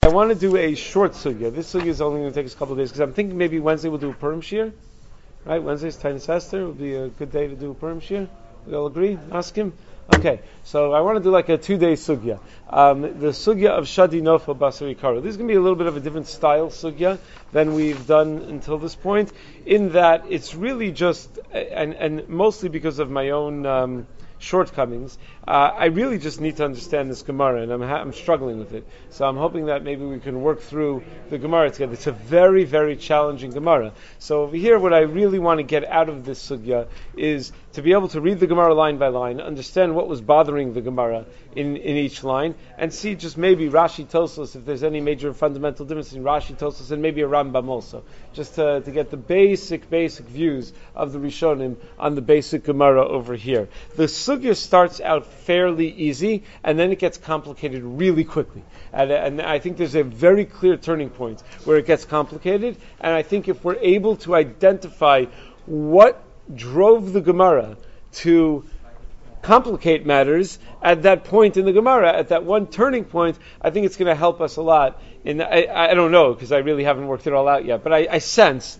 I want to do a short sugya. This sugya is only going to take us a couple of days because I'm thinking maybe Wednesday we'll do a Purim shir. Right? Wednesday's Tainis Esther. Will be a good day to do a Purim shir. We all agree? Ask him. Okay, so I want to do like a 2-day sugya. The sugya of Shadi Nofa Basari Karo. This is going to be a little bit of a different style sugya than we've done until this point, in that it's really just, and mostly because of my own shortcomings, I really just need to understand this Gemara, and I'm struggling with it. So I'm hoping that maybe we can work through the Gemara together. It's a very, very challenging Gemara. So over here, what I really want to get out of this sugya is to be able to read the Gemara line by line, understand what was bothering the Gemara in each line, and see just maybe Rashi Tosfos, if there's any major fundamental difference in Rashi Tosfos, and maybe a Rambam also, just to get the basic views of the Rishonim on the basic Gemara over here. The sugya starts out fairly easy, and then it gets complicated really quickly. And I think there's a very clear turning point where it gets complicated, and I think if we're able to identify what drove the Gemara to complicate matters at that point in the Gemara, at that one turning point, I think it's going to help us a lot. I don't know, because I really haven't worked it all out yet, but I sense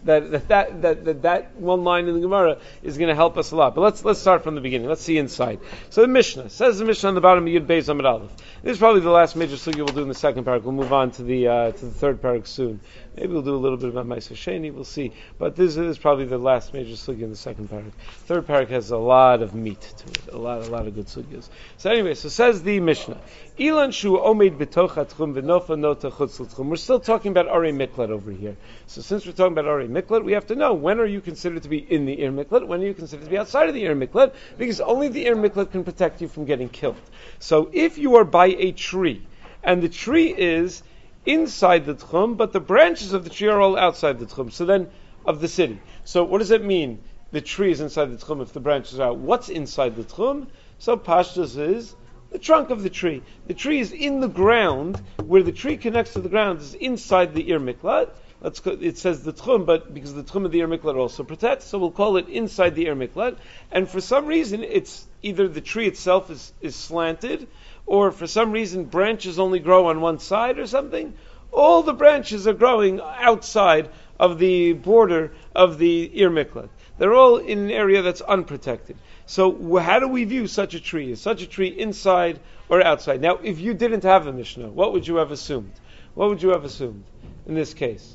that one line in the Gemara is going to help us a lot. But let's start from the beginning. Let's see inside. So the Mishnah says, the Mishnah on the bottom of Yud Beis Amud Aleph. This is probably the last major sugya we'll do in the second parak. We'll move on to the third parak soon. Maybe we'll do a little bit about Ma'aser Sheni. We'll see. But this is probably the last major sugya in the second parak. Third parak has a lot of meat to it. A lot of good sugyas. So anyway, so says the Mishnah. Ilan shu omed b'toch hatchum v'nofa nota chutz l'tchum. We're still talking about Arei Miklat over here. So since we're talking about Arei Miklat, we have to know, when are you considered to be in the Ir Miklat? When are you considered to be outside of the Ir Miklat? Because only the Ir Miklat can protect you from getting killed. So if you are by a tree, and the tree is inside the tchum, but the branches of the tree are all outside the tchum, so then, of the city. So what does it mean? The tree is inside the tchum if the branches are out. What's inside the tchum? So pashtus is the trunk of the tree. The tree is in the ground, where the tree connects to the ground is inside the Ir Miklat. It says the tchum, but because the tchum of the Ir Miklat also protects, so we'll call it inside the Ir Miklat. And for some reason, it's either the tree itself is slanted, or for some reason branches only grow on one side or something. All the branches are growing outside of the border of the Ir Miklat. They're all in an area that's unprotected. So how do we view such a tree? Is such a tree inside or outside? Now, if you didn't have a Mishnah, what would you have assumed? What would you have assumed in this case?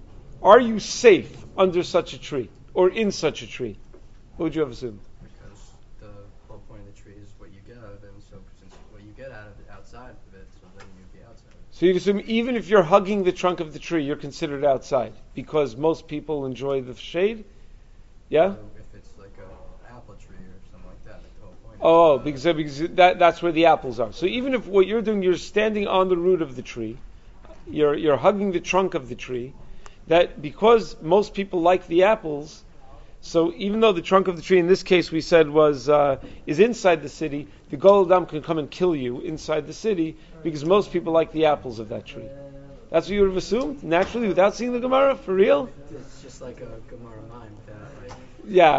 Are you safe under such a tree or in such a tree? What would you have assumed? Because the whole point of the tree is what you get out of it, and so since what you get out of it outside of it, so then you'd be outside of it. So you'd assume even if you're hugging the trunk of the tree, you're considered outside because most people enjoy the shade? Yeah? So if it's like an apple tree or something like that, like the whole point. Oh, because that's where the apples are. So even if what you're doing, you're standing on the root of the tree, you're hugging the trunk of the tree, that because most people like the apples, so even though the trunk of the tree in this case we said is inside the city, the Golad Adam can come and kill you inside the city because most people like the apples of that tree. That's what you would have assumed, naturally, without seeing the Gemara, for real? It's just like a Gemara mime without like. Yeah,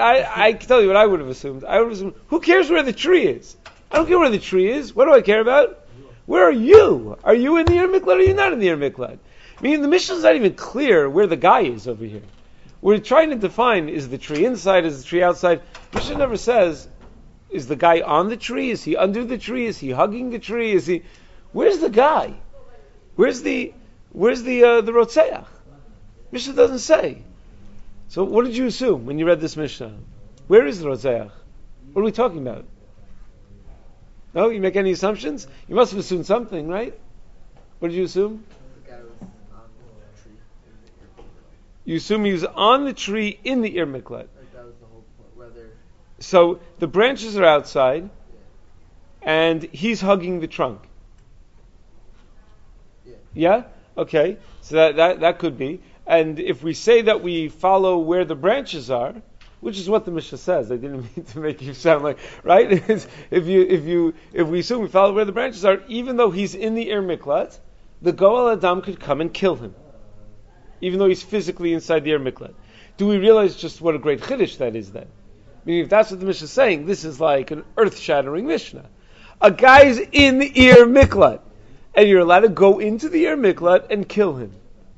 I can tell you what I would have assumed. I would have assumed, who cares where the tree is? I don't care where the tree is. What do I care about? Where are you? Are you in the Ir Miklat or are you not in the Ir Miklat? I mean, the Mishnah is not even clear where the guy is over here. We're trying to define, is the tree inside, is the tree outside? Mishnah never says, is the guy on the tree? Is he under the tree? Is he hugging the tree? Is he... Where's the guy? Where's the Rotzeach? Mishnah doesn't say. So what did you assume when you read this Mishnah? Where is the Rotzeach? What are we talking about? No? You make any assumptions? You must have assumed something, right? What did you assume? The guy was on the tree in the Ir Miklat. You assume he was on the tree in the Ir Miklat. Like that was the whole point. Whether. So the branches are outside, and he's hugging the trunk. Yeah? Okay. So that could be. And if we say that we follow where the branches are, which is what the Mishnah says, I didn't mean to make you sound like, right? If we assume we follow where the branches are, even though he's in the Ir Miklat, the Goel Adam could come and kill him, even though he's physically inside the Ir Miklat. Do we realize just what a great chiddush that is then? I mean, if that's what the Mishnah is saying, this is like an earth-shattering Mishnah. A guy's in the Ir Miklat, and you're allowed to go into the Ir Miklat and kill him.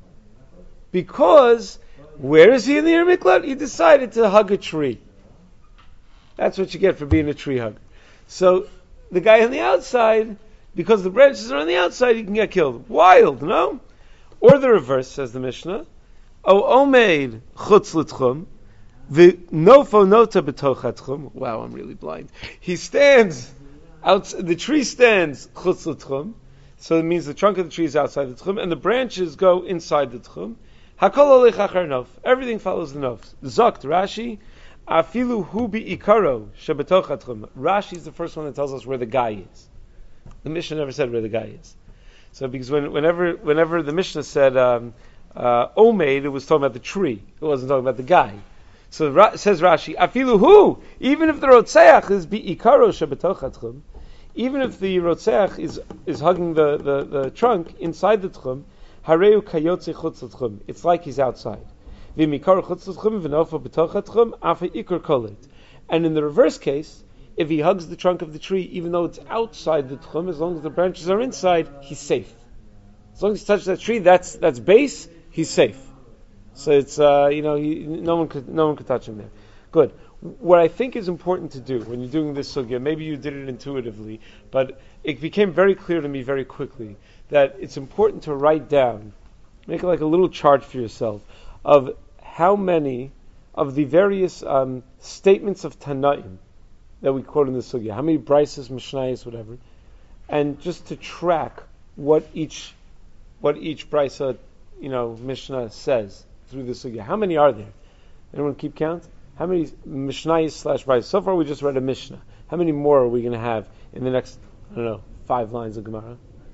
Because, where is he in the Ir Miklat? He decided to hug a tree. That's what you get for being a tree hugger. So, the guy on the outside, because the branches are on the outside, he can get killed. Wild, no? Or the reverse, says the Mishnah. O omeid chutz l'tchum, v'nofo nota b'toch hatchum. Wow, I'm really blind. He stands, the tree stands chutz l'tchum, so it means the trunk of the tree is outside the tchum, and the branches go inside the tchum. Hakol olech achar nof. Everything follows the nof. Zokt Rashi, afilu hu bi'ikaro shebetoch hatchum. Rashi is the first one that tells us where the guy is. The Mishnah never said where the guy is. So because whenever the Mishnah said omeid, it was talking about the tree. It wasn't talking about the guy. So says Rashi, afilu hu, even if the rotzeach is bi'ikaro shebetoch hatchum, even if the rotzeach is hugging the trunk inside the tchum, hareu kayotze chutz l'tchum. It's like he's outside. V'mikaro chutz l'tchum v'nofa b'toch hatchum afi ikar kolet. And in the reverse case, if he hugs the trunk of the tree, even though it's outside the tchum, as long as the branches are inside, he's safe. As long as he touches that tree, that's base, he's safe. So it's no one could touch him there. Good. What I think is important to do when you're doing this sugya, maybe you did it intuitively, but it became very clear to me very quickly that it's important to write down, make like a little chart for yourself of how many of the various statements of Tanaim that we quote in the sugya, how many brises, mishnayos, whatever, and just to track what each brisa, mishnah says through the sugya. How many are there? Anyone keep count? How many mishnayos / brises? So far we just read a mishnah. How many more are we going to have in the next, 5 lines of Gemara?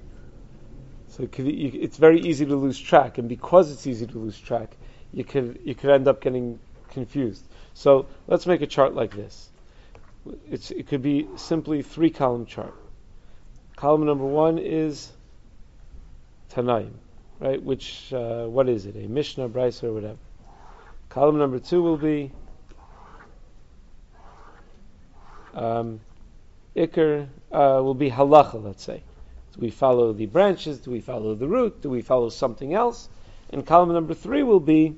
So it's very easy to lose track, and because it's easy to lose track, you could end up getting confused. So let's make a chart like this. It could be simply 3-column chart. Column number 1 is Tanaim, right? Which what is it? A Mishnah, Brisa, or whatever. Column number 2 will be Iker, will be Halacha, let's say. Do we follow the branches? Do we follow the root? Do we follow something else? And column number 3 will be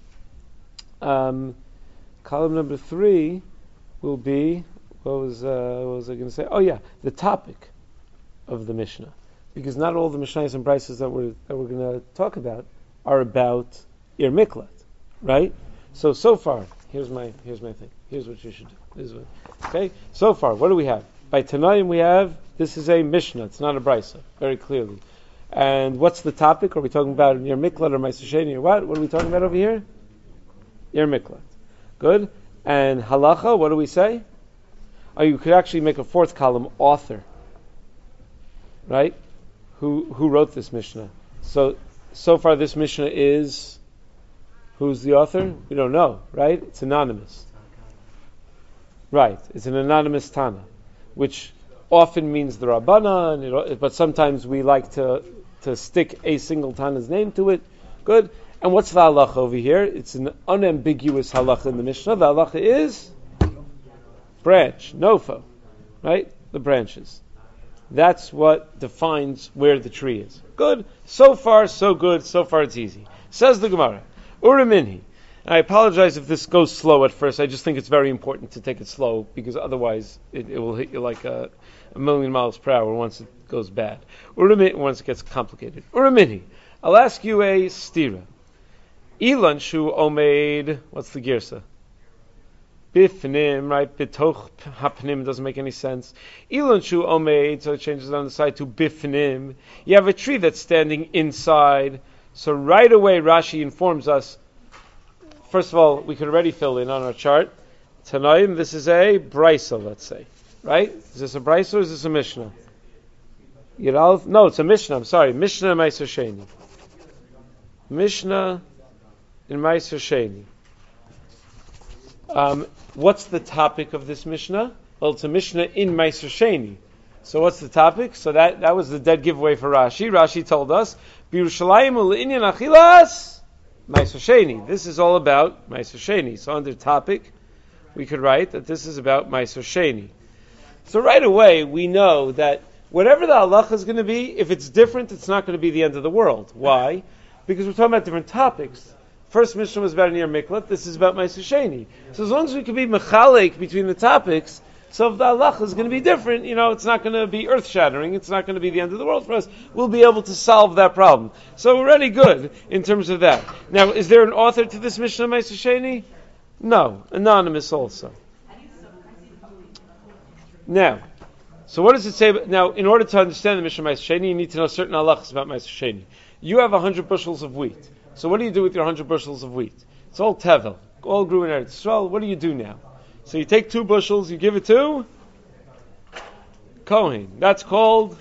what was I going to say? Oh yeah, the topic of the Mishnah, because not all the Mishnayos and Brises that we're going to talk about are about Ir Miklat, right? So far, here's my thing. Here's what you should do. Okay. So far, what do we have? By Tanaim we have, this is a Mishnah. It's not a Brisa, very clearly. And what's the topic? Are we talking about Ir Miklat or Ma'aser Sheni or what? What are we talking about over here? Ir Miklat. Good. And Halacha, what do we say? Oh, you could actually make a 4th column, author. Right? Who wrote this Mishnah? So far this Mishnah is, who's the author? We don't know, right? It's anonymous. Right. It's an anonymous Tana, which often means the Rabbana, but sometimes we like to stick a single Tana's name to it. Good. And what's the halacha over here? It's an unambiguous halacha in the Mishnah. The halacha is branch, nofo, right? The branches. That's what defines where the tree is. Good. So far, so good. So far, it's easy. Says the Gemara, Uraminhi. I apologize if this goes slow at first. I just think it's very important to take it slow, because otherwise it will hit you like a million miles per hour once it goes bad. Once it gets complicated. Uraminhi. I'll ask you a stira. Ilan shu omeid. What's the girsa? Bifnim, right? Bitoch hapnim doesn't make any sense. Ilan shu omeid, so it changes on the side to bifnim. You have a tree that's standing inside. So right away Rashi informs us. First of all, we could already fill in on our chart. Tanaim, this is a brisa, let's say. Right? Is this a brisa or is this a Mishnah? No, it's a Mishnah. I'm sorry. Mishnah Ma'aser Sheni. Mishnah in Ma'aser Sheni. What's the topic of this Mishnah? Well, it's a Mishnah in Ma'aser Sheni. So what's the topic? So that was the dead giveaway for Rashi. Rashi told us, B'Yerushalayim u'le'inyan achilas Ma'aser Sheni. This is all about Ma'aser Sheni. So under topic, we could write that this is about Ma'aser Sheni. So right away, we know that Whatever the halacha is going to be, if it's different, it's not going to be the end of the world. Why? Because we're talking about different topics. First Mishnah was about Nir Miklat, this is about Ma'aser Sheni. So as long as we can be mechalek between the topics, so if the halacha is going to be different, it's not going to be earth-shattering, it's not going to be the end of the world for us, we'll be able to solve that problem. So we're already good in terms of that. Now, is there an author to this Mishnah Ma'aser Sheni? No, anonymous also. Now, so what does it say? Now, in order to understand the Mishnah Ma'aser Sheni, you need to know certain halachas about Ma'aser Sheni. You have 100 bushels of wheat. So what do you do with your 100 bushels of wheat? It's all tevel, all grew in Eretz Yisrael. What do you do now? So you take 2 bushels, you give it to Kohen. That's called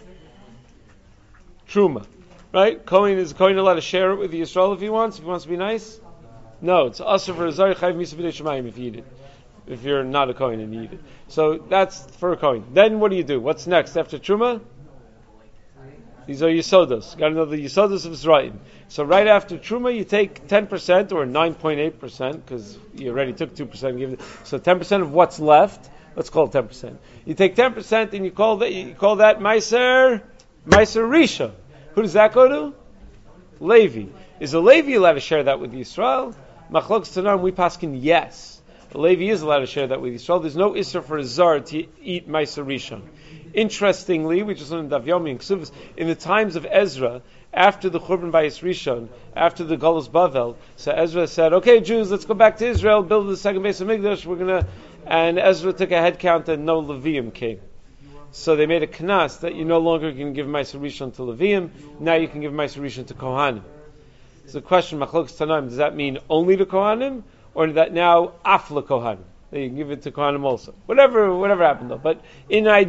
Truma, right? Kohen allowed to share it with the Yisrael if he wants to be nice? No, it's Asr for a Zari Chayv Misa B'nei Shemayim if you eat it. If you're not a Kohen and you eat it. So that's for a Kohen. Then what do? What's next after Truma? These are Yisodos. Got to know the Yisodos of Zra'im. So right after Truma, you take 10% or 9.8%, because you already took 2% and give it. So 10% of what's left, let's call it 10%. You take 10% and you call that Meiser Rishon. Who does that go to? Levi. Is a Levi allowed to share that with Yisrael? Machlokes Tanaim, we paskin yes. A Levi is allowed to share that with Yisrael. There's no Isser for a Zar to eat Meiser Rishon. Interestingly, we just learned in Daf Yomi and Ksuvas, in the times of Ezra, after the Churban Bayis Rishon, after the Galus Bavel, so Ezra said, okay, Jews, let's go back to Israel, build the second base of Mikdash, and Ezra took a head count and no Levium came. So they made a knas that you no longer can give Meiser Rishon to Levium, now you can give Meiser Rishon to Kohanim. So the question, Machlokes Tanaim, does that mean only to Kohanim, or that now Afla Kohanim? That you can give it to Kohanim also. Whatever happened though. But in an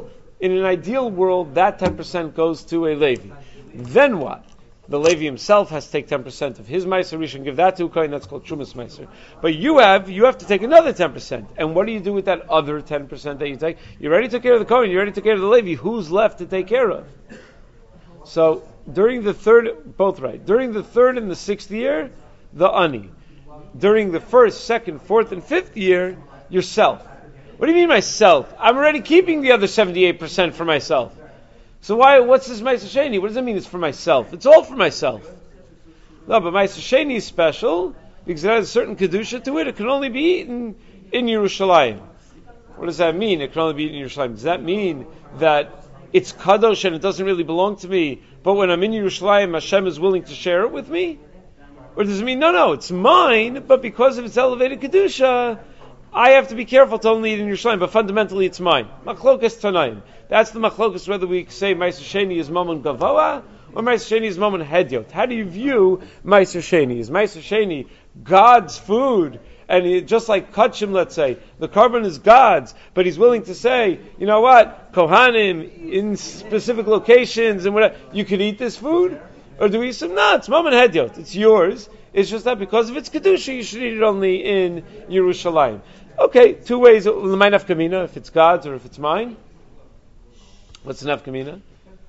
ideal world, that 10% goes to a Levi. Then what? The Levi himself has to take 10% of his Meiser Rishon, give that to a Kohen, that's called Trumas Meiser. But you have to take another 10%. And what do you do with that other 10% that you take? You already took care of the Kohen, you already took care of the Levi. Who's left to take care of? So, during the third and the 6th year, the Ani. During the 1st, 2nd, 4th, and 5th year, yourself. What do you mean myself? I'm already keeping the other 78% for myself. So what's this Ma'aser Sheni? What does that mean it's for myself? It's all for myself. No, but Ma'aser Sheni is special because it has a certain Kedusha to it. It can only be eaten in Yerushalayim. What does that mean? It can only be eaten in Yerushalayim. Does that mean that it's Kadosh and it doesn't really belong to me, but when I'm in Yerushalayim, Hashem is willing to share it with me? Or does it mean, no, it's mine, but because of its elevated Kedusha, I have to be careful to only eat in Yerushalayim, but fundamentally it's mine. Machlokas Tanaim. That's the machlokas whether we say Ma'aser Sheni is Mammon Gavoa or Ma'aser Sheni is Mammon Hedyot. How do you view Ma'aser Sheni? Is Ma'aser Sheni God's food? And just like Kachim, let's say, the carbon is God's, but he's willing to say, you know what, Kohanim, in specific locations and whatever, you could eat this food? Or do we say, no, it's Mammon Hedyot, it's yours. It's just that because of its Kedusha, you should eat it only in Yerushalayim. Okay, 2 ways, l'may nafkamina, if it's God's or if it's mine. What's the nafkamina?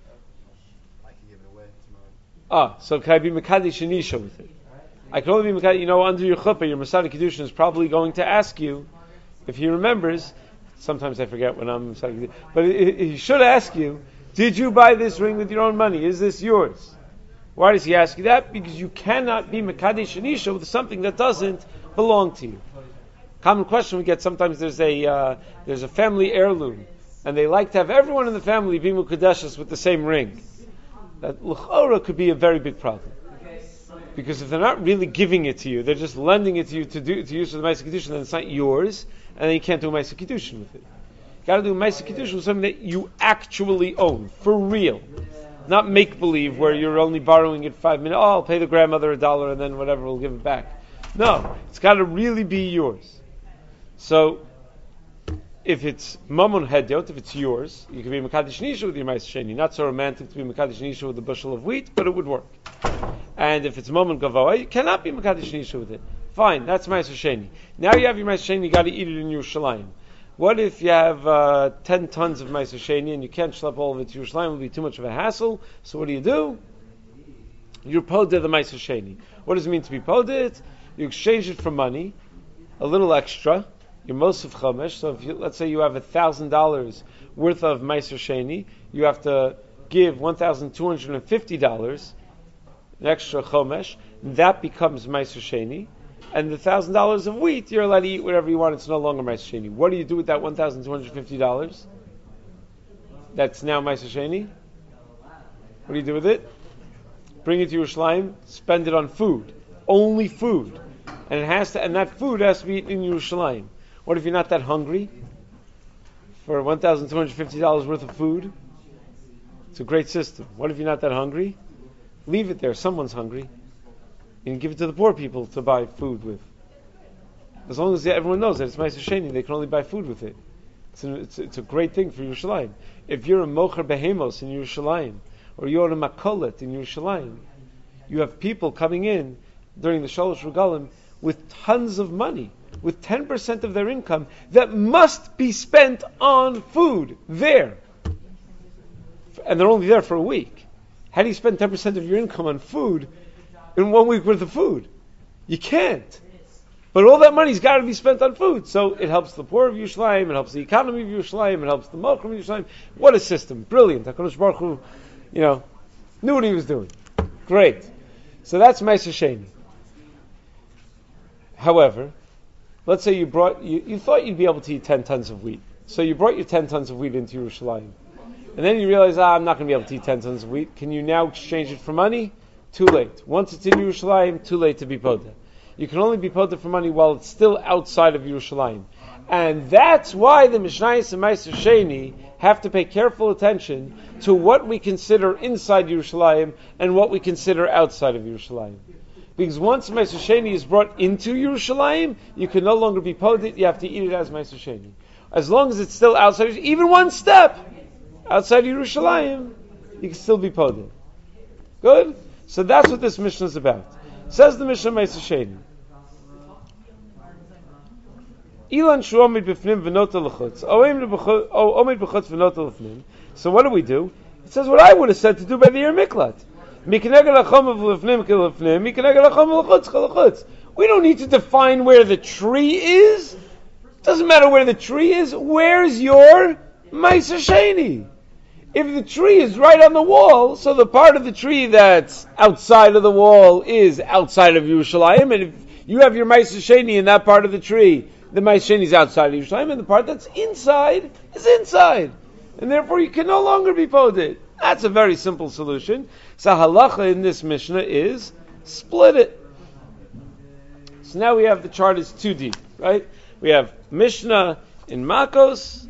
I can give it away, it's mine. So can I be Mekadesh Shanisha with it? I can only be Mekadesh, under your chuppah, your Masada Kedushin is probably going to ask you, if he remembers, sometimes I forget when I'm Masada Kedushin, but he should ask you, did you buy this ring with your own money? Is this yours? Why does he ask you that? Because you cannot be Mekadesh Shanisha with something that doesn't belong to you. Common question we get sometimes, there's a family heirloom, and they like to have everyone in the family be Mukadeshus with the same ring. That l'chora could be a very big problem. Because if they're not really giving it to you, they're just lending it to you to use for the Ma'aser Kiddushin, then it's not yours, and then you can't do a Ma'aser Kiddushin with it. You got to do a Ma'aser Kiddushin with something that you actually own, for real. Not make-believe, where you're only borrowing it 5 minutes. I'll pay the grandmother $1 and then whatever, we'll give it back. No, it's got to really be yours. So, if it's Mammon Hedyot, if it's yours, you can be Mekadesh Nisha with your Ma'aser Sheni. Not so romantic to be Mekadesh Nisha with a bushel of wheat, but it would work. And if it's Mammon Gavoa, you cannot be Mekadesh Nisha with it. Fine, that's Ma'aser Sheni. Now you have your Ma'aser Sheni, you got to eat it in Yerushalayim. What if you have 10 tons of Ma'aser Sheni and you can't schlep all of it to Yerushalayim? It will be too much of a hassle. So what do? You podeh the Ma'aser Sheni. What does it mean to be podeh? You exchange it for money, a little extra, your Mosif Chomesh. So if let's say you have $1,000 worth of Meiser Sheni, you have to give $1,250, an extra Chomesh. That becomes Meiser Sheni. And the $1,000 of wheat, you're allowed to eat whatever you want. It's no longer Meiser Sheni. What do you do with that $1,250? That's now Meiser Sheni. What do you do with it? Bring it to Yerushalayim. Spend it on food, only food, and that food has to be eaten in Yerushalayim. What if you're not that hungry for $1,250 worth of food? It's a great system. What if you're not that hungry? Leave it there. Someone's hungry. And give it to the poor people to buy food with. As long as everyone knows that it's Meiser Sheni, they can only buy food with it. It's a great thing for Yerushalayim. If you're a Mocher Behemos in Yerushalayim, or you're a Makolet in Yerushalayim, you have people coming in during the Shalosh Regalim with tons of money, with 10% of their income that must be spent on food there. And they're only there for a week. How do you spend 10% of your income on food in 1 week worth of food? You can't. But all that money's got to be spent on food. So it helps the poor of Yerushalayim, it helps the economy of Yerushalayim, it helps the Mocher of Yerushalayim. What a system. Brilliant. HaKadosh Baruch Hu, knew what he was doing. Great. So that's Meiser Sheni. However, let's say you thought you'd be able to eat 10 tons of wheat. So you brought your 10 tons of wheat into Yerushalayim. And then you realize, I'm not going to be able to eat 10 tons of wheat. Can you now exchange it for money? Too late. Once it's in Yerushalayim, too late to be poda. You can only be poda for money while it's still outside of Yerushalayim. And that's why the Mishnayos and Meiser Sheni have to pay careful attention to what we consider inside Yerushalayim and what we consider outside of Yerushalayim. Because once Meiser Sheni is brought into Yerushalayim, you can no longer be poded, you have to eat it as Meiser Sheni. As long as it's still outside, even one step outside Yerushalayim, you can still be poded. Good? So that's what this Mishnah is about. Says the Mishnah Meiser Sheni. Ilan shu omid b'fnim v'nota l'chutz. Omid b'chutz v'nota l'fnim. So what do we do? It says what I would have said to do by the Yer Miklat. Mikeneged hachom v'lefnim k'lefnim. Mikeneged hachom v'lchutz k'lechutz. We don't need to define where the tree is. Doesn't matter where the tree is. Where's your Meiser Sheni? If the tree is right on the wall, so the part of the tree that's outside of the wall is outside of Yerushalayim, and if you have your Meiser Sheni in that part of the tree, the Meiser Sheni is outside of Yerushalayim, and the part that's inside is inside. And therefore you can no longer be poded. That's a very simple solution. So halacha in this Mishnah is split it. So now we have the chart is too deep, right? We have Mishnah in Makos,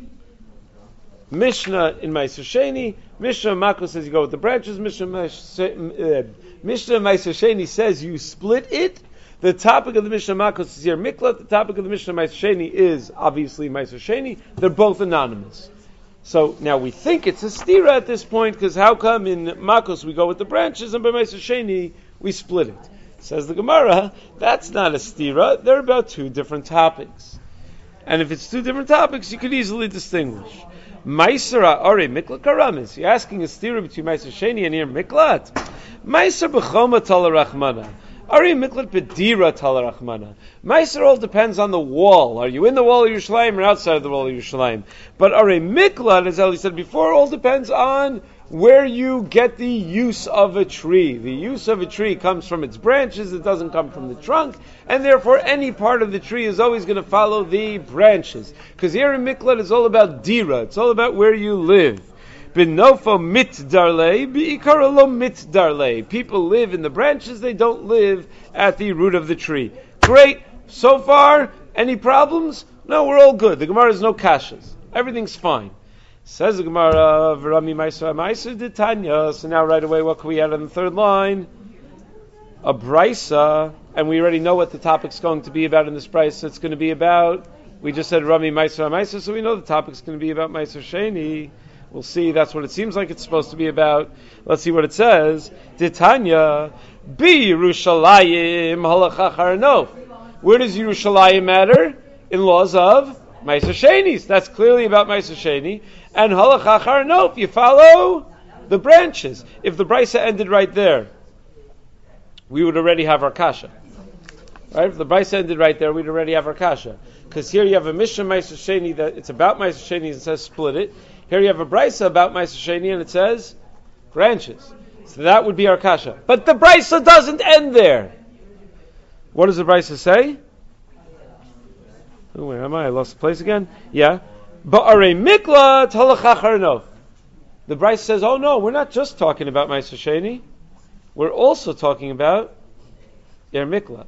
Mishnah in Meiser Sheni. Mishnah Makos says you go with the branches. Mishnah Meiser Sheni says you split it. The topic of the Mishnah Makos is Yer Miklat. The topic of the Mishnah Meiser Sheni is obviously Meiser Sheni. They're both anonymous. So now we think it's a stira at this point, because how come in Makos we go with the branches and by Meiser Sheni we split it? Says the Gemara, that's not a stira. They're about two different topics. And if it's two different topics, you could easily distinguish. Meiser Ore Miklat Karamis. You're asking a stira between Meiser Sheni and Yer Miklat. Meiser B'choma Tala Rachmana. Ari Miklat B'dira Tala Rachmana. Meiser all depends on the wall. Are you in the wall of Yerushalayim or outside of the wall of Yerushalayim? But Ari Miklat, as Eli said before, all depends on where you get the use of a tree. The use of a tree comes from its branches, it doesn't come from the trunk, and therefore any part of the tree is always going to follow the branches. Because here in Miklat is all about dira, it's all about where you live. Binofo mit darlei, bi'ikara lo mit darlei. People live in the branches, they don't live at the root of the tree. Great, so far, any problems? No, we're all good. The Gemara has no kashas. Everything's fine. Says the Gemara, V'rami Meiser D'Tanya. So now right away, what can we add on the third line? A brisa, and we already know what the topic's going to be about in this brisa. It's going to be about, we just said Rami Meiser, so we know the topic's going to be about Meiser Sheni. We'll see, that's what it seems like it's supposed to be about. Let's see what it says. D'Tanya, Bi Yerushalayim halacha charnof. Where does Yerushalayim matter? In laws of Meiser Shenis. That's clearly about Meiser Sheni. And halacha charnof, you follow the branches. If the brisa ended right there, we would already have our kasha. Right? If the Brisa ended right there, we'd already have our kasha. Because here you have a Mishnah Meiser Sheni that it's about Meiser Sheni and it says split it. Here you have a Brisa about Meiser Sheni and it says branches. So that would be our kasha. But the Brisa doesn't end there. What does the Brisa say? Oh, where am I? I lost the place again? Yeah. Ba'arei miklat halachach harnof. The Brisa says, oh no, we're not just talking about Meiser Sheni. We're also talking about Ir Miklat.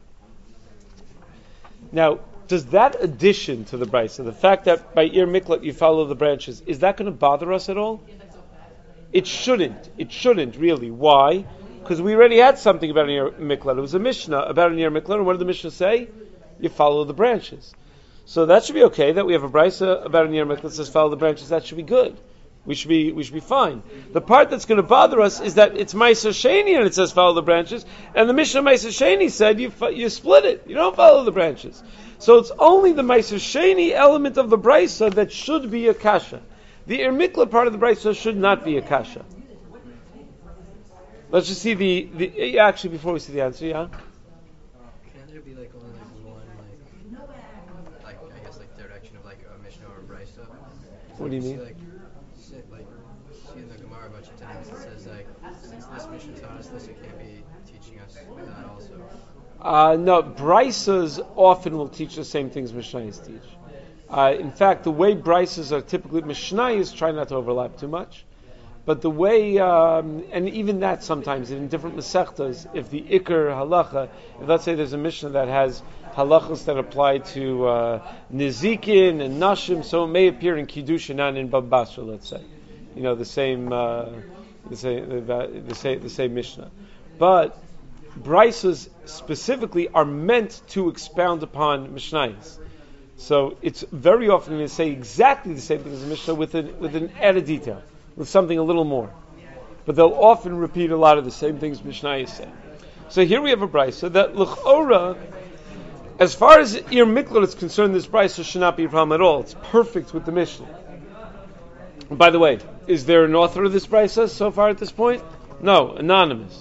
Now, does that addition to the Brisa, the fact that by Ir Miklat you follow the branches, is that going to bother us at all? It shouldn't. It shouldn't, really. Why? Because we already had something about an Ir Miklat. It was a Mishnah about an Ir Miklat, and what did the Mishnah say? You follow the branches. So that should be okay, that we have a Brisa about an Ir Miklat that says follow the branches. That should be good. We should be fine. The part that's going to bother us is that it's Meiser Sheni and it says follow the branches, and the Mishnah Meiser Sheni said you split it. You don't follow the branches. So it's only the Meiser Sheni element of the Brisa that should be a kasha. The Ir Miklat part of the Brisa should not be a kasha. Let's just see the actually before we see the answer, yeah? Can there be only one I guess direction of a Mishnah or a Brisa? What do you mean? See in the Gemara a bunch of times it says since this Mishnah taught us this, it can't be teaching us that also. No, Brisas often will teach the same things Mishnayos teach. In fact, the way Brisas are typically, Mishnayos try not to overlap too much, but the way, and even that sometimes in different Masechtas, if the Iker halacha, if let's say there's a Mishnah that has halachas that apply to Nizikin and Nashim, so it may appear in Kiddushin and in Bava Basra, let's say. The same Mishnah. But Brisas specifically are meant to expound upon Mishnayos. So it's very often going to say exactly the same thing as the Mishnah with an added detail, with something a little more. But they'll often repeat a lot of the same things Mishnayos say. So here we have a Brisa that l'chora, as far as Ir Miklat is concerned, this Brisa should not be a problem at all. It's perfect with the Mishnah. And by the way, is there an author of this Brisa so far at this point? No, anonymous.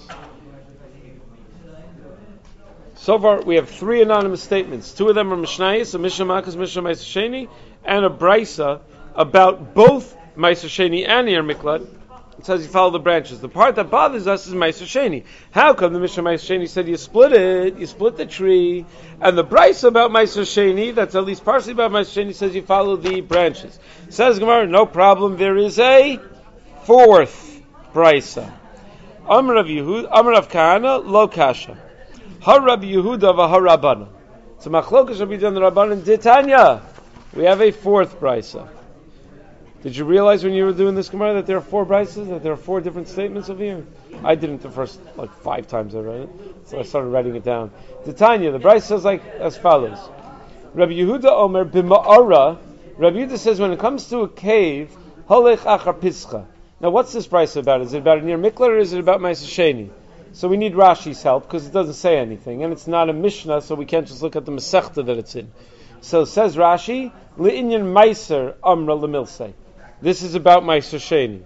So far, we have 3 anonymous statements. 2 of them are Mishnayos, a Mishnah Makas, Mishnah Meiser Sheni, and a Brisa about both Meiser Sheni and Ir Miklat. It says you follow the branches. The part that bothers us is Meiser Sheni. How come the Mishnah Meiser Sheni said you split the tree, and the Brisa about Meiser Sheni, that's at least partially about Meiser Sheni, says you follow the branches. Says Gemara, no problem, there is a 4th Brisa. Amar Rav Kahana, lo kasha. Har Rabbi Yehuda v'har Rabbanan. So machlokas Rabbi Yehuda and the Rabbanan Titania. We have a 4th Brisa. Did you realize when you were doing this Gemara that there are 4 Brisas, that there are 4 different statements over here? I didn't the first 5 times I read it, so I started writing it down. Titania, the Brisa says as follows: Rabbi Yehuda Omer b'ma'ara. Rabbi Yehuda says when it comes to a cave, holech achar pischa. Now what's this Brisa about? Is it about an Ir Miklat or is it about Meiser Sheni? So we need Rashi's help because it doesn't say anything, and it's not a Mishnah, so we can't just look at the Masechta that it's in. So says Rashi, Li'inyan Meiser Amra Lemilsei. This is about Meiser Sheni.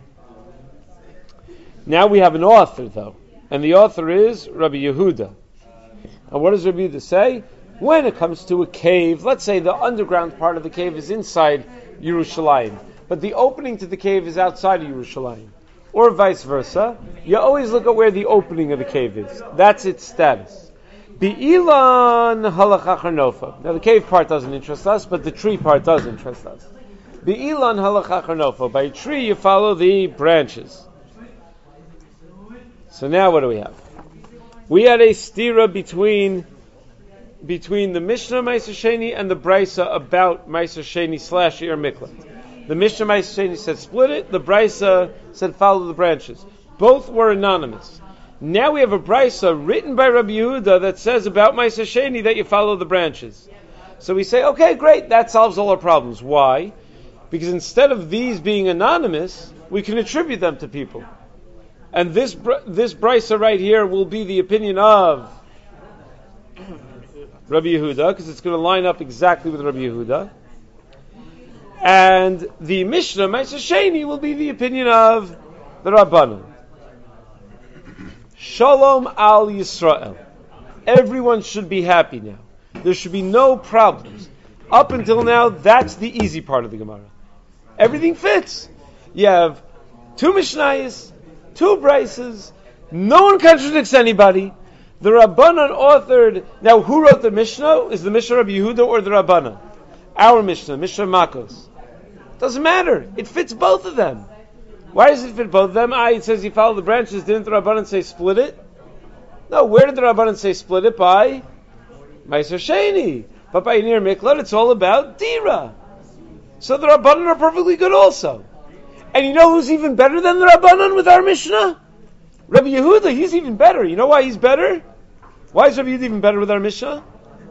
Now we have an author, though, and the author is Rabbi Yehuda. And what does Rabbi Yehuda say? When it comes to a cave, let's say the underground part of the cave is inside Yerushalayim, but the opening to the cave is outside of Yerushalayim, or vice versa, you always look at where the opening of the cave is. That's its status. Be'ilan halachach harnofa. Now the cave part doesn't interest us, but the tree part does interest us. Be'ilan halachach harnofa. By a tree you follow the branches. So now what do we have? We had a stira between the Mishnah Meiser Sheni and the Brisa about Meiser Sheni / Ir Miklat. The Mishnah Meiser Sheni said split it. The Brisa said follow the branches. Both were anonymous. Now we have a Brisa written by Rabbi Yehuda that says about Meiser Sheni that you follow the branches. So we say, okay, great, that solves all our problems. Why? Because instead of these being anonymous, we can attribute them to people. And this Brisa right here will be the opinion of Rabbi Yehuda, because it's going to line up exactly with Rabbi Yehuda. And the Mishnah, Meiser Sheni, will be the opinion of the Rabbanan. Shalom al Yisrael. everyone should be happy now. There should be no problems. Up until now, that's the easy part of the Gemara. Everything fits. You have 2 Mishnayos, 2 Brises, no one contradicts anybody. The Rabbanan authored, now who wrote the Mishnah? Is the Mishnah Rabbi Yehuda or the Rabbanan? Our Mishnah, Mishnah Makos. Doesn't matter. It fits both of them. Why does it fit both of them? It says you follow the branches. Didn't the Rabbanan say split it? No, where did the Rabbanan say split it? By Meiser Sheni. But by Nir Miklat, it's all about Dira. So the Rabbanan are perfectly good also. And you know who's even better than the Rabbanan with our Mishnah? Rabbi Yehuda, he's even better. You know why he's better? Why is Rabbi Yehuda even better with our Mishnah?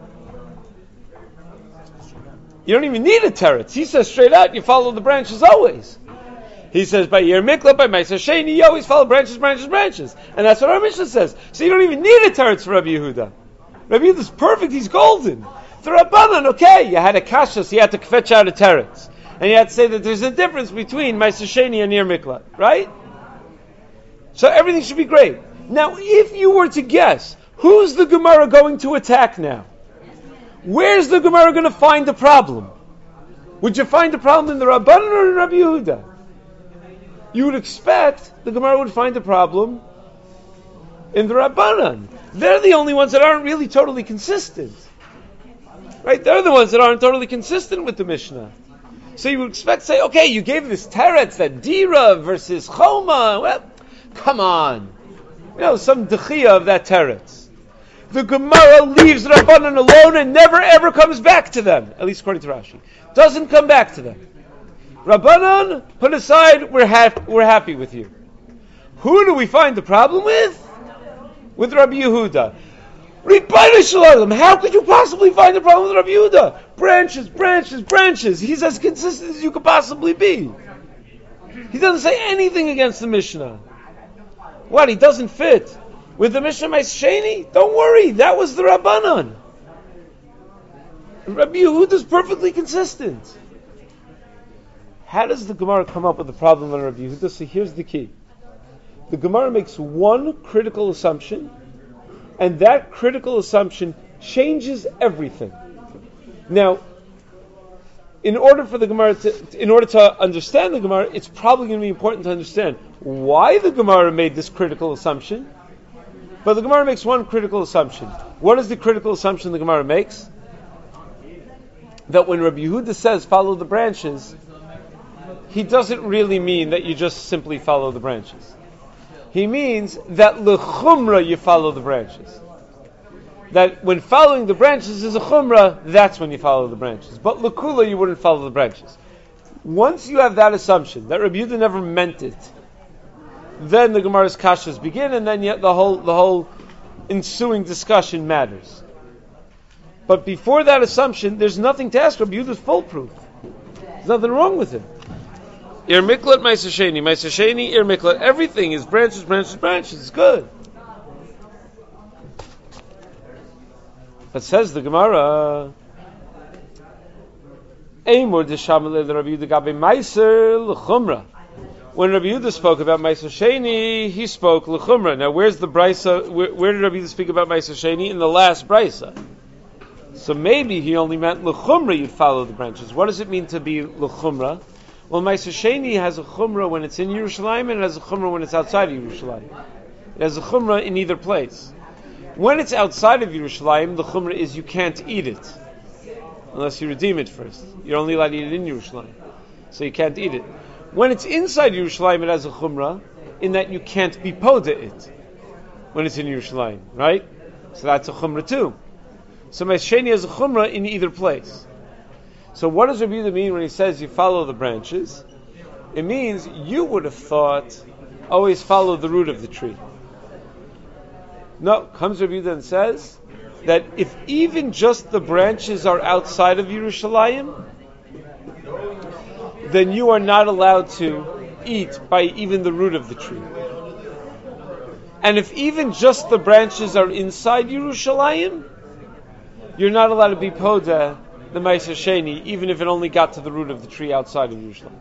You don't even need a teretz. He says straight out, you follow the branches always. He says by Yer Mikla, by Meiser Sheni, you always follow branches, branches, branches. And that's what our Mishnah says. So you don't even need a teretz for Rabbi Yehuda. Rabbi Yehuda's perfect, he's golden. The Rabbanan, okay, you had a kasha, so you had to fetch out a teretz. And you had to say that there's a difference between Meiser Sheni and Yer Mikla, right? So everything should be great. Now, if you were to guess, who's the Gemara going to attack now? Where's the Gemara going to find the problem? Would you find the problem in the Rabbanan or in Rabbi Yehuda? You would expect the Gemara would find the problem in the Rabbanan. They're the only ones that aren't really totally consistent. Right? They're the ones that aren't totally consistent with the Mishnah. So you would expect to say, okay, you gave this teretz, that Dira versus Choma. Well, come on. Some dechia of that teretz. The Gemara leaves Rabbanan alone and never ever comes back to them. At least according to Rashi. Doesn't come back to them. Rabbanan, put aside, we're happy with you. Who do we find the problem with? With Rabbi Yehuda. Ribono shel olam, how could you possibly find the problem with Rabbi Yehuda? Branches, branches, branches. He's as consistent as you could possibly be. He doesn't say anything against the Mishnah. What, he doesn't fit with the Mishnah Meiser Sheni? Don't worry, that was the Rabbanan. Rabbi Yehuda is perfectly consistent. How does the Gemara come up with the problem on Rabbi Yehuda? So here's the key. The Gemara makes one critical assumption, and that critical assumption changes everything. Now, in order to understand the Gemara, it's probably going to be important to understand why the Gemara made this critical assumption. But the Gemara makes one critical assumption. What is the critical assumption the Gemara makes? That when Rabbi Yehuda says follow the branches, he doesn't really mean that you just simply follow the branches. He means that l'chumra you follow the branches. That when following the branches is a chumrah, that's when you follow the branches. But l'kula you wouldn't follow the branches. Once you have that assumption, that Rabbi Yehuda never meant it, then the Gemara's kashas begin, and then the whole ensuing discussion matters. But before that assumption, there's nothing to ask. Rabbi Yehuda's foolproof. There's nothing wrong with him. Ir miklat Meiser Sheni, Ir miklat. Everything is branches, branches, branches. It's good. But says the Gemara, Eimur deshamalei Rabbi Yehuda gabe Meiser l'chumra. When Rabbi Yehuda spoke about Meiser Sheni, he spoke l'chumra. Now, where's the brisa? Where did Rabbi Yehuda speak about Meiser Sheni? In the last brisa. So maybe he only meant l'chumra. You'd follow the branches. What does it mean to be l'chumra? Well, Meiser Sheni has a chumrah when it's in Yerushalayim, and it has a chumrah when it's outside of Yerushalayim. It has a chumrah in either place. When it's outside of Yerushalayim, the chumrah is you can't eat it unless you redeem it first. You're only allowed to eat it in Yerushalayim, so you can't eat it. When it's inside Yerushalayim, it has a chumrah in that you can't be poda it when it's in Yerushalayim, right? So that's a chumrah too. So Meiser Sheni has a chumrah in either place. So what does Rabbi Yehuda mean when he says you follow the branches? It means you would have thought, always follow the root of the tree. No, comes Rabbi Yehuda and says that if even just the branches are outside of Yerushalayim, then you are not allowed to eat by even the root of the tree. And if even just the branches are inside Yerushalayim, you're not allowed to be poda the Meiser Sheni, even if it only got to the root of the tree outside of Yerushalayim.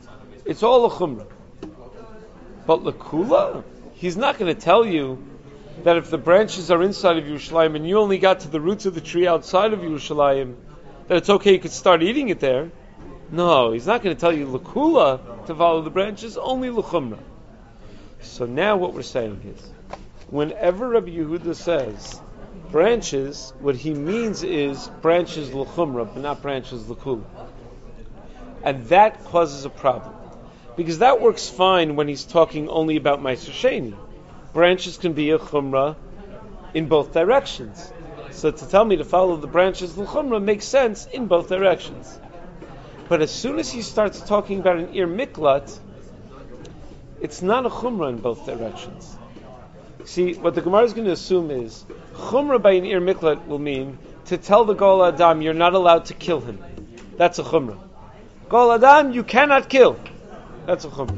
It's all a chumrah. But l'kula, he's not going to tell you that if the branches are inside of Yerushalayim and you only got to the roots of the tree outside of Yerushalayim, that it's okay, you could start eating it there. No, he's not going to tell you l'kula to follow the branches, only l'chumra. So now what we're saying is, whenever Rabbi Yehuda says branches, what he means is branches l'chumra, but not branches l'kula. And that causes a problem. Because that works fine when he's talking only about Meiser Sheni. Branches can be a chumrah in both directions. So to tell me to follow the branches l'chumrah makes sense in both directions. But as soon as he starts talking about an ir miklat, it's not a chumrah in both directions. See, what the Gemara is going to assume is chumrah by an ir miklat will mean to tell the Gol Adam you're not allowed to kill him. That's a chumrah. Gol Adam, you cannot kill. That's a chumrah.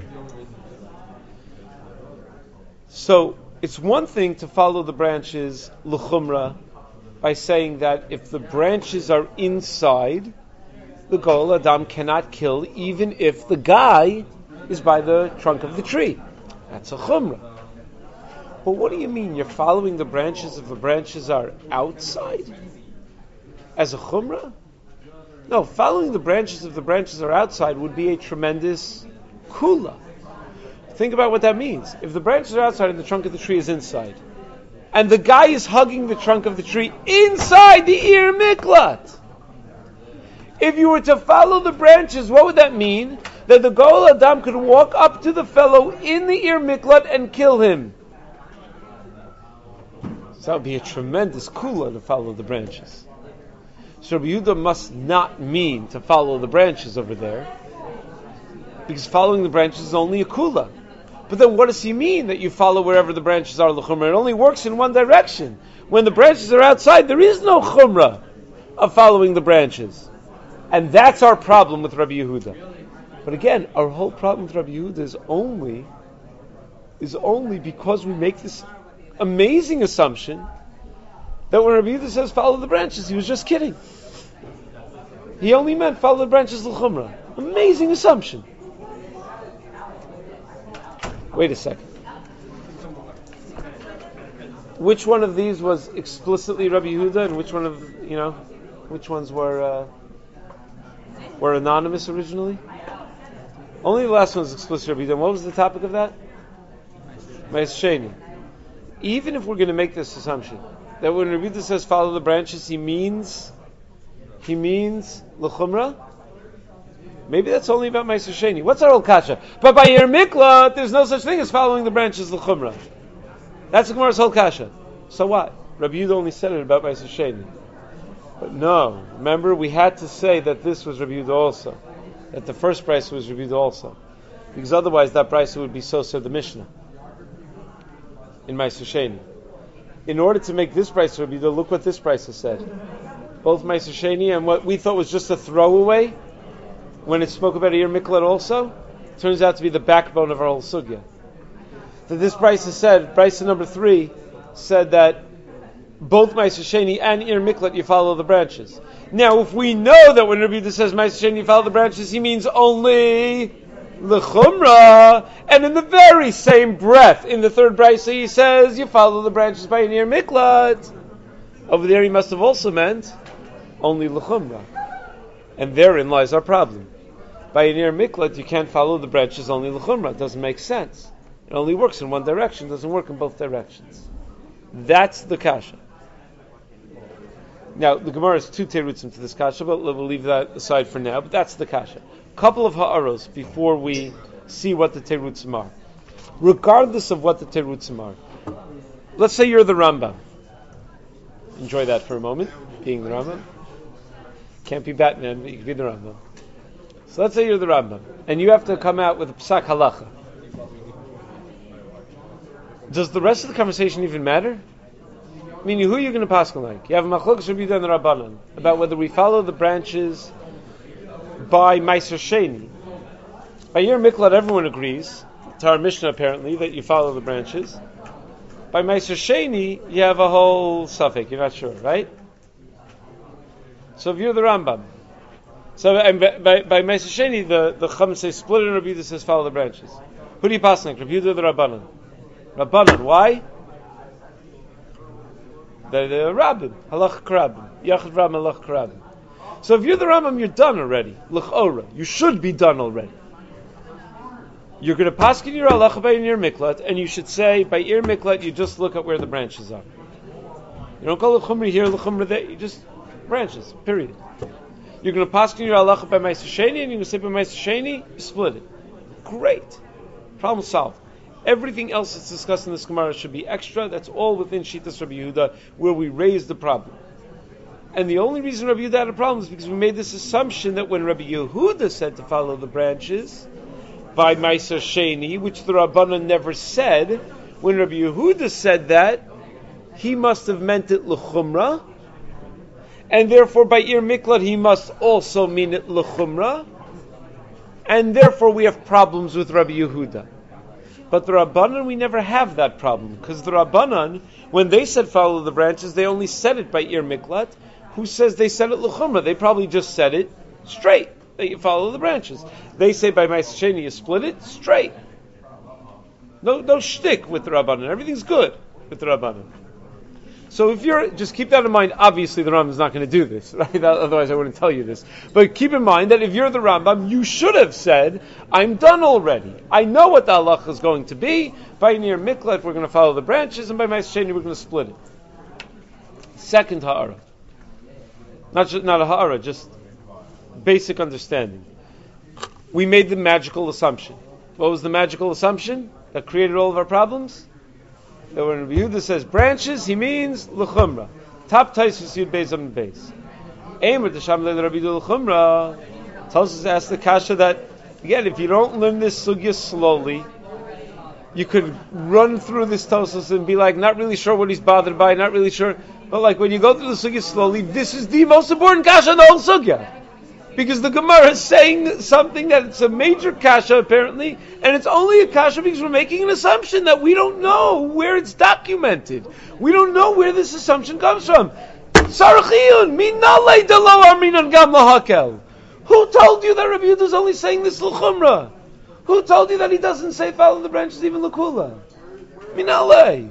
So it's one thing to follow the branches l'chumrah by saying that if the branches are inside, the Gol Adam cannot kill even if the guy is by the trunk of the tree. That's a chumrah. But what do you mean? You're following the branches if the branches are outside? As a chumrah? No, following the branches if the branches are outside would be a tremendous kula. Think about what that means. If the branches are outside and the trunk of the tree is inside, and the guy is hugging the trunk of the tree inside the ir miklat, if you were to follow the branches, what would that mean? That the Gol Adam could walk up to the fellow in the ir miklat and kill him. So that would be a tremendous kula to follow the branches. So Rabbi Yehuda must not mean to follow the branches over there, because following the branches is only a kula. But then what does he mean that you follow wherever the branches are l'chumrah? It only works in one direction. When the branches are outside, there is no chumrah of following the branches. And that's our problem with Rabbi Yehuda. But again, our whole problem with Rabbi Yehuda is only because we make this amazing assumption that when Rabbi Yehuda says follow the branches, he was just kidding. He only meant follow the branches l'chumrah. Amazing assumption. Wait a second. Which one of these was explicitly Rabbi Yehuda, and which ones were anonymous originally? Only the last one was explicit Rabbi Yehuda. And what was the topic of that? Meiser Sheni. Even if we're going to make this assumption that when Rabbi Yehuda says follow the branches, he means l'chumrah. Maybe that's only about Meiser Sheni. What's our old kasha? But by ir miklat, there's no such thing as following the branches l'chumrah. That's the Gemara's whole kasha. So what? Rabbi Yehuda only said it about Meiser Sheni. But no, remember we had to say that this was Rabbi Yehuda also. That the first price was Rabbi Yehuda also. Because otherwise that price would be so said the Mishnah in Meiser Sheni. In order to make this price Rabbi Yehuda, look what this price has said. Both Meiser Sheni and what we thought was just a throwaway, when it spoke about ir miklat also, turns out to be the backbone of our whole sugya. That this price has said, price number 3, said that both Meiser Sheni and ir miklat you follow the branches. Now, if we know that when Rabbi Yehuda says Meiser Sheni you follow the branches, he means only the chumrah, and in the very same breath, in the third price, he says you follow the branches by an ir miklat. Over there, he must have also meant only the chumrah, and therein lies our problem. By an ir miklat, you can't follow the branches only l'chumrah. It doesn't make sense. It only works in one direction. It doesn't work in both directions. That's the kasha. Now, the Gemara has 2 terutzim to this kasha, but we'll leave that aside for now. But that's the kasha. Couple of ha'aros before we see what the terutzim are. Regardless of what the terutzim are. Let's say you're the Rambam. Enjoy that for a moment, being the Rambam. Can't be Batman, but you can be the Rambam. So let's say you're the Rambam, and you have to come out with a psak halacha. Does the rest of the conversation even matter? Meaning, who are you going to paskin like? You have a machlokas Rabbi Yehuda and the Rabbanan about whether we follow the branches by Meiser Sheni. By ir miklat, everyone agrees, to our Mishnah apparently, that you follow the branches. By Meiser Sheni, you have a whole suffix, you're not sure, right? So if you're the Rambam, so by Meiser Sheni, the Chum says split it, and Rabbi Yehuda says follow the branches. Who do you pass like? Rabbi Yehuda or the Rabbanan? Rabbanan. Why? the Rabbim, Halach Krabim, Yachad Ram Halach Krabim. So if you're the Rambam, you're done already. L'chora, you should be done already. You're going to paskin your halacha by Ir Miklat, and you should say by Ir Miklat you just look at where the branches are. You don't go l'chumra here, l'chumra there. You just branches. Period. You're going to paskin your halacha by Ma'aser Sheni, and you're going to say by Ma'aser Sheni, you split it. Great. Problem solved. Everything else that's discussed in this Gemara should be extra. That's all within Shittas Rabbi Yehuda, where we raise the problem. And the only reason Rabbi Yehuda had a problem is because we made this assumption that when Rabbi Yehuda said to follow the branches by Ma'aser Sheni, which the Rabbanan never said, when Rabbi Yehuda said that, he must have meant it l'chumra, and therefore by Ir Miklat he must also mean it l'chumra, and therefore we have problems with Rabbi Yehuda. But the Rabbanan, we never have that problem, because the Rabbanan, when they said follow the branches, they only said it by Ir Miklat. Who says they said it l'chumra? They probably just said it straight, that you follow the branches. They say by Ma'aser Sheni you split it straight. No shtick with the Rabbanan. Everything's good with the Rabbanan. So if you're, just keep that in mind. Obviously the Rambam is not going to do this, right? Otherwise I wouldn't tell you this. But keep in mind that if you're the Rambam, you should have said, I'm done already. I know what the halacha is going to be. By Ir Miklat we're going to follow the branches, and by Ma'aser Sheni we're going to split it. Second ha'ara. Not a ha'ara, just basic understanding. We made the magical assumption. What was the magical assumption that created all of our problems? That when Rabbi Yehuda says branches, he means l'chumra. Top Taisus Yud Beis Amud Beis. Eimer Tasham Le Rabbi Yehuda l'chumra. Taisus asked the kasha that, again, if you don't learn this sugya slowly, you could run through this Taisus and be like, not really sure what he's bothered by, not really sure. But like when you go through the sugya slowly, this is the most important kasha in the whole sugya. Because the Gemara is saying something that it's a major kasha apparently, and it's only a kasha because we're making an assumption that we don't know where it's documented. We don't know where this assumption comes from. Sarachiyun, minalei delo arminan gam lahakel. Who told you that Rabbi Yehuda is only saying this l'chumra? Who told you that he doesn't say follow the branches even l'kula? Minalei.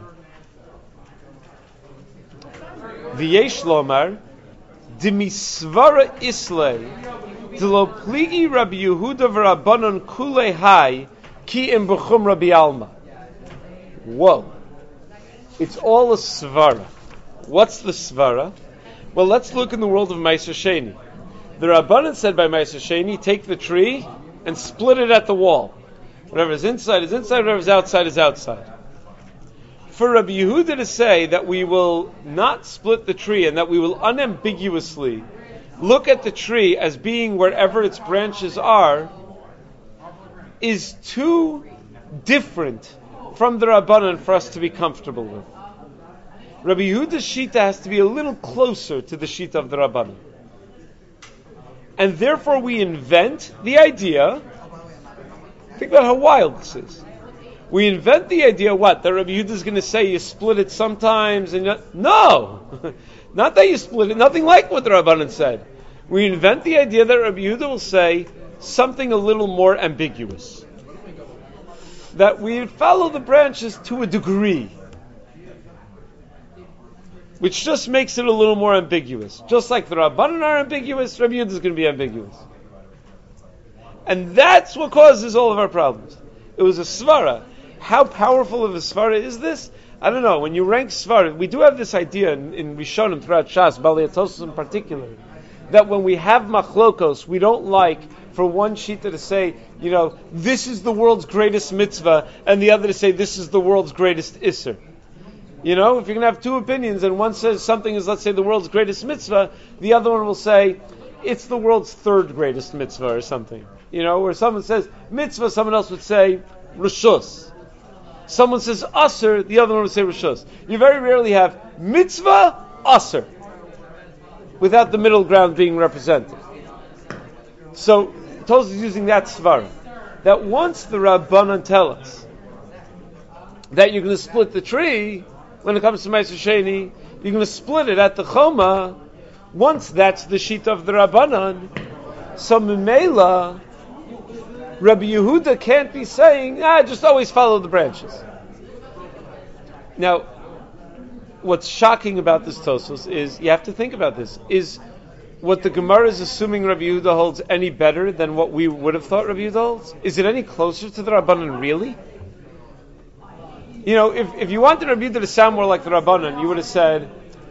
V'yesh lomar, Dimisvara Islay, Dilo Pligi Rabbi Yehuda v'Rabbanon Kulei Hai, Ki Im B'chum Rabbi Alma. Whoa. It's all a svara. What's the svara? Well, let's look in the world of Ma'aser Sheni. The Rabbanon said by Ma'aser Sheni, take the tree and split it at the wall. Whatever is inside is inside, whatever is outside is outside. For Rabbi Yehuda to say that we will not split the tree and that we will unambiguously look at the tree as being wherever its branches are is too different from the Rabbanan for us to be comfortable with. Rabbi Yehuda's Shita has to be a little closer to the Shita of the Rabbanan. And therefore we invent the idea, think about how wild this is. We invent the idea, what? That Rabbi Yehuda is going to say you split it sometimes, and no! Not that you split it, nothing like what the Rabbanan said. We invent the idea that Rabbi Yehuda will say something a little more ambiguous. That we follow the branches to a degree, which just makes it a little more ambiguous. Just like the Rabbanan are ambiguous, Rabbi Yehuda is going to be ambiguous. And that's what causes all of our problems. It was a svara. How powerful of a svara is this? I don't know. When you rank svara, we do have this idea in Rishonim throughout Shas, Balei Atosos in particular, that when we have machlokos, we don't like for one shita to say, this is the world's greatest mitzvah, and the other to say this is the world's greatest isser. If you're going to have two opinions, and one says something is, let's say, the world's greatest mitzvah, the other one will say it's the world's third greatest mitzvah or something. Where someone says mitzvah, someone else would say rishus. Someone says asr, the other one would say rishus. You very rarely have mitzvah, asr, without the middle ground being represented. So, Tosfos is using that svara. That once the Rabbanan tell us that you're going to split the tree, when it comes to Ma'aser Sheni, you're going to split it at the Choma, once that's the sheet of the Rabbanan, so Memela, Rabbi Yehuda can't be saying, just always follow the branches. Now, what's shocking about this Tosfos is you have to think about this. Is what the Gemara is assuming Rabbi Yehuda holds any better than what we would have thought Rabbi Yehuda holds? Is it any closer to the Rabbanan, really? You know, if you wanted Rabbi Yehuda to sound more like the Rabbanan, you would have said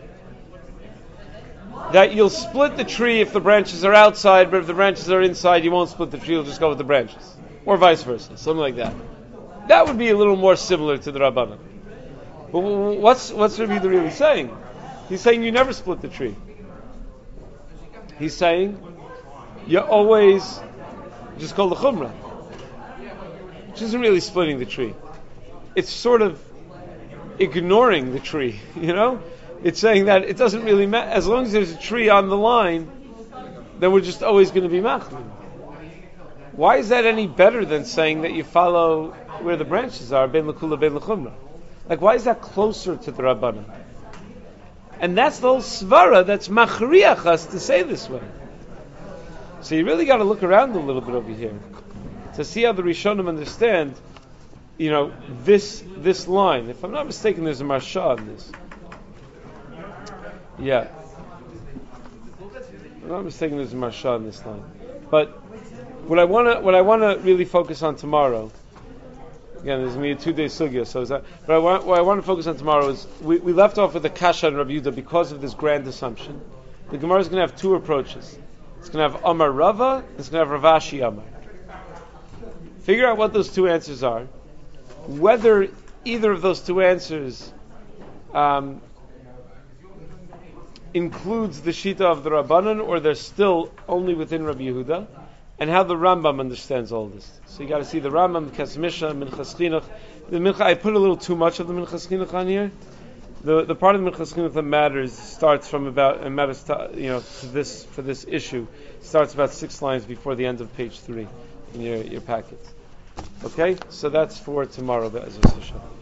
that you'll split the tree if the branches are outside, but if the branches are inside, you won't split the tree, you'll just go with the branches. Or vice versa, something like that. That would be a little more similar to the Rabbanan. But what's Rabbi Yehuda really saying? He's saying you never split the tree. He's saying you always just call the chumrah, which isn't really splitting the tree. It's sort of ignoring the tree, you know? It's saying that it doesn't really matter. As long as there's a tree on the line, then we're just always going to be machmir. Why is that any better than saying that you follow where the branches are, ben l'kula, ben l'chumrah? Like, why is that closer to the Rabbanan? And that's the whole svara that's machriach us to say this way. So you really got to look around a little bit over here to see how the Rishonim understand, you know, this line. If I'm not mistaken, there's a marsha on this. Yeah. If I'm not mistaken, there's a marsha on this line. But what I want to really focus on tomorrow. Again, there's going to be a 2-day sugya, but what I want to focus on tomorrow is we left off with the kasha and Rabbi Yehuda because of this grand assumption. The Gemara is going to have two approaches. It's going to have Amar Rava, it's going to have Rav Ashi Amar. Figure out what those two answers are. Whether either of those two answers includes the shita of the Rabbanan, or they're still only within Rabbi Yehuda, and how the Rambam understands all this. So you got to see the Rambam, Kesmisha, Minchas Chinuch. The Mincha, I put a little too much of the Minchas Chinuch on here. The part of the Minchas Chinuch that matters starts from about, and matters to, for this issue, starts about 6 lines before the end of page 3 in your packet. Okay, so that's for tomorrow, Be'ezus Hashem.